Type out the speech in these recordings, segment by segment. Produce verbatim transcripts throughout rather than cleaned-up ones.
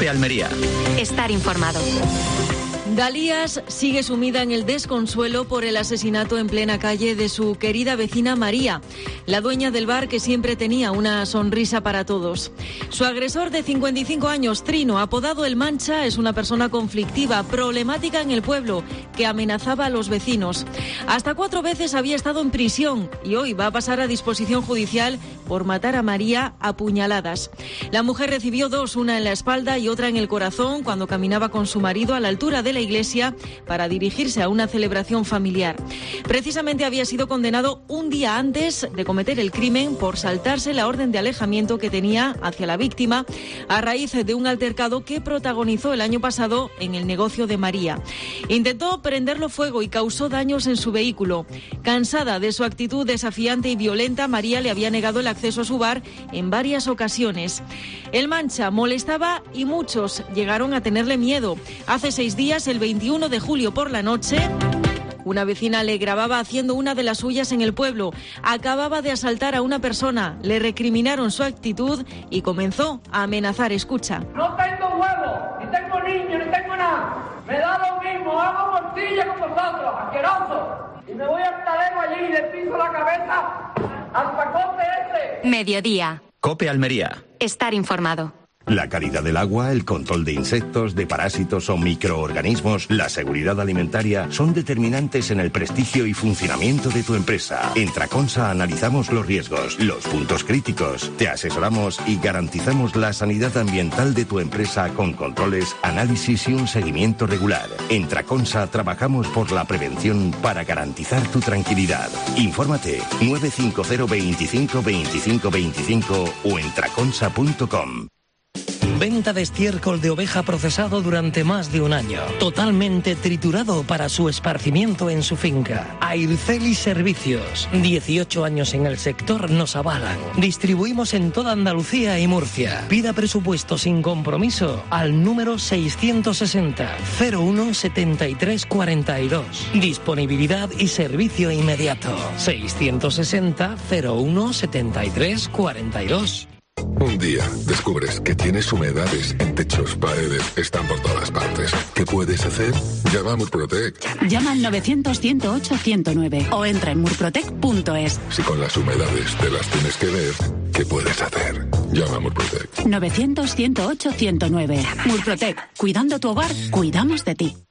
COPE Almería. Estar informado. Dalías sigue sumida en el desconsuelo por el asesinato en plena calle de su querida vecina María, la dueña del bar que siempre tenía una sonrisa para todos. Su agresor de cincuenta y cinco años, Trino, apodado El Mancha, es una persona conflictiva, problemática en el pueblo, que amenazaba a los vecinos. Hasta cuatro veces había estado en prisión y hoy va a pasar a disposición judicial por matar a María a puñaladas. La mujer recibió dos, una en la espalda y otra en el corazón, cuando caminaba con su marido a la altura de la iglesia para dirigirse a una celebración familiar. Precisamente había sido condenado un día antes de cometer el crimen por saltarse la orden de alejamiento que tenía hacia la víctima a raíz de un altercado que protagonizó el año pasado en el negocio de María. Intentó prenderlo fuego y causó daños en su vehículo. Cansada de su actitud desafiante y violenta, María le había negado el acceso a su bar en varias ocasiones. El Mancha molestaba y muchos llegaron a tenerle miedo. Hace seis días, el veintiuno de julio por la noche, una vecina le grababa haciendo una de las suyas en el pueblo. Acababa de asaltar a una persona, le recriminaron su actitud y comenzó a amenazar. Escucha. No tengo huevos, ni tengo niños, ni tengo nada. Me da lo mismo, hago morcilla con vosotros, asqueroso. Y me voy al talego allí y le piso la cabeza al pacote este. Mediodía. COPE Almería. Estar informado. La calidad del agua, el control de insectos, de parásitos o microorganismos, la seguridad alimentaria son determinantes en el prestigio y funcionamiento de tu empresa. En Traconsa analizamos los riesgos, los puntos críticos, te asesoramos y garantizamos la sanidad ambiental de tu empresa con controles, análisis y un seguimiento regular. En Traconsa trabajamos por la prevención para garantizar tu tranquilidad. Infórmate nueve cinco cero veinticinco veinticinco veinticinco o en traconsa punto com. Venta de estiércol de oveja procesado durante más de un año. Totalmente triturado para su esparcimiento en su finca. Aircelis Servicios. dieciocho años en el sector nos avalan. Distribuimos en toda Andalucía y Murcia. Pida presupuesto sin compromiso al número seiscientos sesenta cero uno setenta y tres cuarenta y dos. Disponibilidad y servicio inmediato. seiscientos sesenta cero uno setenta y tres cuarenta y dos. Un día descubres que tienes humedades en techos, paredes, están por todas partes. ¿Qué puedes hacer? Llama a Murprotec. Llama al novecientos, ciento ocho, ciento nueve o entra en murprotec punto es. Si con las humedades te las tienes que ver, ¿qué puedes hacer? Llama a Murprotec. novecientos, ciento ocho, ciento nueve. Murprotec. Cuidando tu hogar, cuidamos de ti.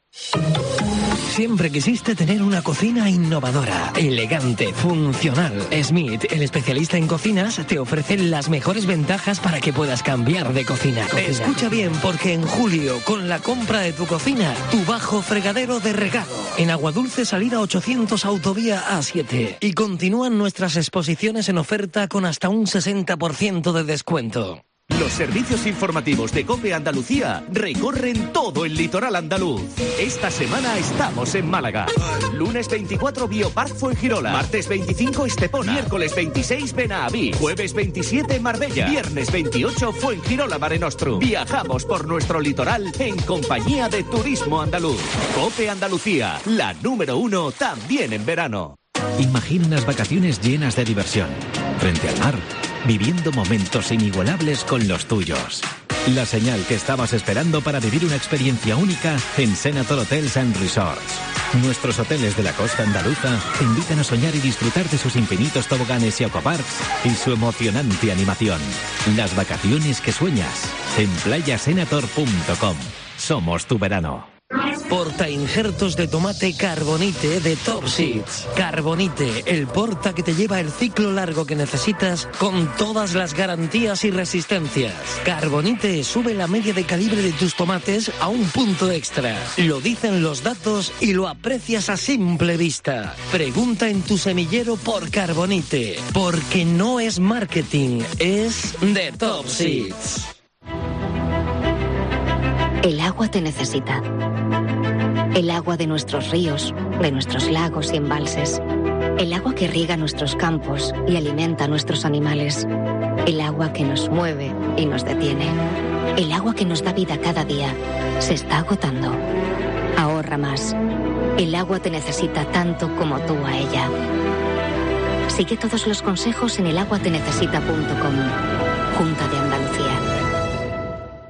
Siempre quisiste tener una cocina innovadora, elegante, funcional. Smith, el especialista en cocinas, te ofrece las mejores ventajas para que puedas cambiar de cocina. cocina. Escucha bien, porque en julio, con la compra de tu cocina, tu bajo fregadero de regalo. En Aguadulce, salida ochocientos, autovía A siete. Y continúan nuestras exposiciones en oferta con hasta un sesenta por ciento de descuento. Los servicios informativos de COPE Andalucía recorren todo el litoral andaluz. Esta semana estamos en Málaga. Lunes veinticuatro, Biopark Fuengirola. Martes veinticinco, Estepona. Miércoles veintiséis, Benaví. Jueves veintisiete, Marbella. Viernes veintiocho, Fuengirola Mare Nostrum. Viajamos por nuestro litoral en compañía de Turismo Andaluz. COPE Andalucía, la número uno también en verano. Imagina unas vacaciones llenas de diversión, frente al mar, viviendo momentos inigualables con los tuyos. La señal que estabas esperando para vivir una experiencia única en Senator Hotels and Resorts. Nuestros hoteles de la costa andaluza te invitan a soñar y disfrutar de sus infinitos toboganes y aquaparks y su emocionante animación. Las vacaciones que sueñas en playa senator punto com. Somos tu verano. Porta injertos de tomate Carbonite de Top Seeds. Carbonite, el porta que te lleva el ciclo largo que necesitas con todas las garantías y resistencias. Carbonite sube la media de calibre de tus tomates a un punto extra. Lo dicen los datos y lo aprecias a simple vista. Pregunta en tu semillero por Carbonite, porque no es marketing, es de Top Seeds. El agua te necesita. El agua de nuestros ríos, de nuestros lagos y embalses. El agua que riega nuestros campos y alimenta a nuestros animales. El agua que nos mueve y nos detiene. El agua que nos da vida cada día se está agotando. Ahorra más. El agua te necesita tanto como tú a ella. Sigue todos los consejos en el agua te necesita punto com. Junta de Andalucía.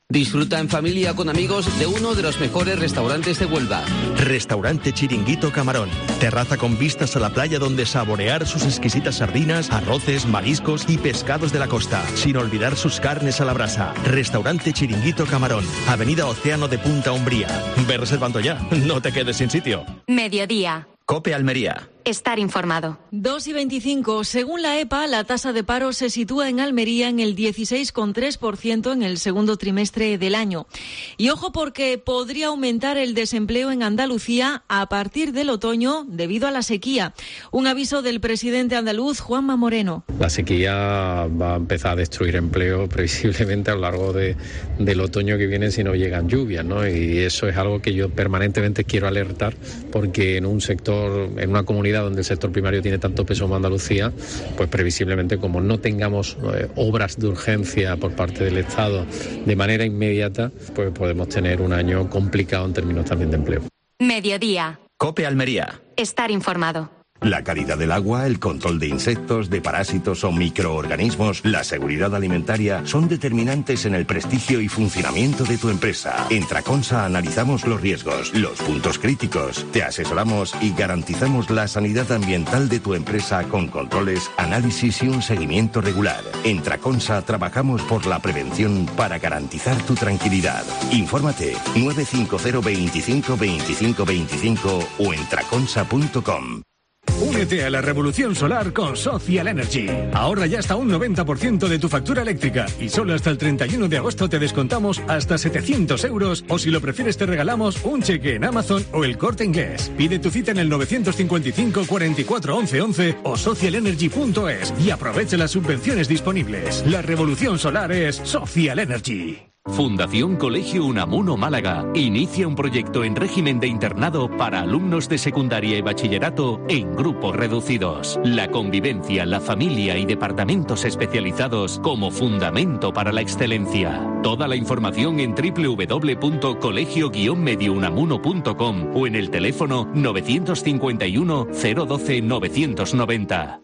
Disfruta en familia con amigos de uno de los mejores restaurantes de Huelva. Restaurante Chiringuito Camarón. Terraza con vistas a la playa donde saborear sus exquisitas sardinas, arroces, mariscos y pescados de la costa. Sin olvidar sus carnes a la brasa. Restaurante Chiringuito Camarón. Avenida Océano de Punta Umbría. Ve reservando ya. No te quedes sin sitio. Mediodía. COPE Almería. Estar informado. dos y veinticinco. Según la EPA, la tasa de paro se sitúa en Almería en el dieciséis coma tres por ciento en el segundo trimestre del año. Y ojo porque podría aumentar el desempleo en Andalucía a partir del otoño debido a la sequía. Un aviso del presidente andaluz, Juanma Moreno. La sequía va a empezar a destruir empleo previsiblemente a lo largo de, del otoño que viene si no llegan lluvias, ¿no? Y eso es algo que yo permanentemente quiero alertar porque en un sector, en una comunidad donde el sector primario tiene tanto peso como Andalucía, pues previsiblemente como no tengamos eh, obras de urgencia por parte del Estado de manera inmediata, pues podemos tener un año complicado en términos también de empleo. Mediodía. COPE Almería. Estar informado. La calidad del agua, el control de insectos, de parásitos o microorganismos, la seguridad alimentaria son determinantes en el prestigio y funcionamiento de tu empresa. En Traconsa analizamos los riesgos, los puntos críticos, te asesoramos y garantizamos la sanidad ambiental de tu empresa con controles, análisis y un seguimiento regular. En Traconsa trabajamos por la prevención para garantizar tu tranquilidad. Infórmate nueve cinco cero veinticinco veinticinco veinticinco o en traconsa punto com. Únete a la revolución solar con Social Energy. Ahorra ya hasta un noventa por ciento de tu factura eléctrica y solo hasta el treinta y uno de agosto te descontamos hasta setecientos euros o si lo prefieres te regalamos un cheque en Amazon o el Corte Inglés. Pide tu cita en el novecientos cincuenta y cinco cuarenta y cuatro once once o social energy punto es y aprovecha las subvenciones disponibles. La revolución solar es Social Energy. Fundación Colegio Unamuno Málaga inicia un proyecto en régimen de internado para alumnos de secundaria y bachillerato en grupos reducidos. La convivencia, la familia y departamentos especializados como fundamento para la excelencia. Toda la información en doble u doble u doble u punto colegio guion medio unamuno punto com o en el teléfono novecientos cincuenta y uno cero doce novecientos noventa.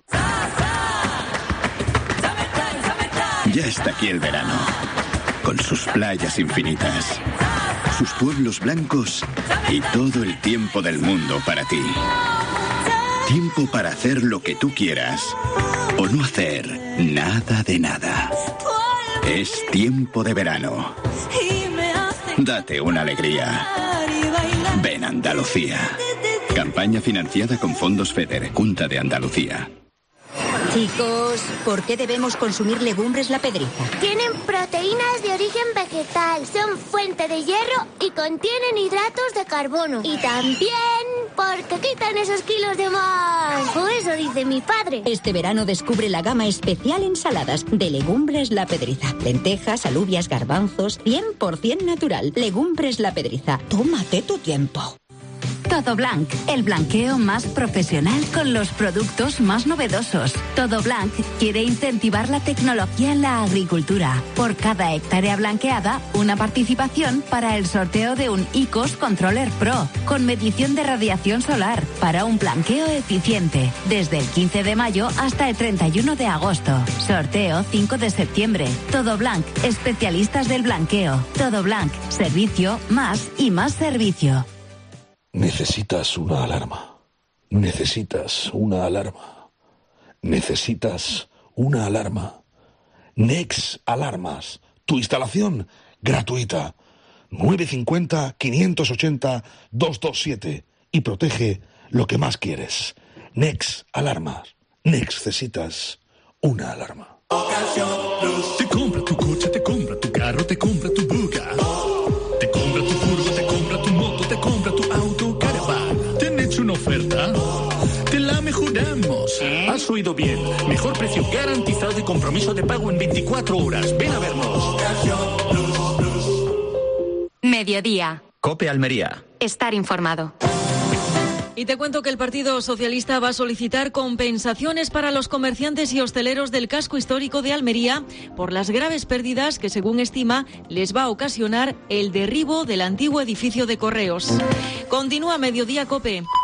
Ya está aquí el verano. Con sus playas infinitas, sus pueblos blancos y todo el tiempo del mundo para ti. Tiempo para hacer lo que tú quieras o no hacer nada de nada. Es tiempo de verano. Date una alegría. Ven Andalucía. Campaña financiada con fondos FEDER, Junta de Andalucía. Chicos, ¿por qué debemos consumir legumbres La Pedriza? Tienen proteínas de origen vegetal, son fuente de hierro y contienen hidratos de carbono. Y también porque quitan esos kilos de más. Por eso dice mi padre. Este verano descubre la gama especial ensaladas de Legumbres La Pedriza. Lentejas, alubias, garbanzos, cien por ciento natural. Legumbres La Pedriza. Tómate tu tiempo. Todo Blanc, el blanqueo más profesional con los productos más novedosos. Todo Blanc quiere incentivar la tecnología en la agricultura. Por cada hectárea blanqueada, una participación para el sorteo de un I C O S Controller Pro, con medición de radiación solar, para un blanqueo eficiente, desde el quince de mayo hasta el treinta y uno de agosto. Sorteo cinco de septiembre. Todo Blanc, especialistas del blanqueo. Todo Blanc, servicio más y más servicio. Necesitas una alarma. Necesitas una alarma. Necesitas una alarma. Nex Alarmas. Tu instalación gratuita. nueve cinco cero, cinco ocho cero, dos dos siete. Y protege lo que más quieres. Nex Alarmas. Necesitas una alarma. Te compra tu coche, te compra tu carro, te compra tu buga. Te compra tu furgo, te compra tu moto, te compra tu auto, caravan. ¿Te han hecho una oferta? Te la mejoramos. Has oído bien. Mejor precio garantizado y compromiso de pago en veinticuatro horas. Ven a vernos. Mediodía. COPE Almería. Estar informado. Y te cuento que el Partido Socialista va a solicitar compensaciones para los comerciantes y hosteleros del casco histórico de Almería por las graves pérdidas que, según estima, les va a ocasionar el derribo del antiguo edificio de Correos. Continúa Mediodía COPE.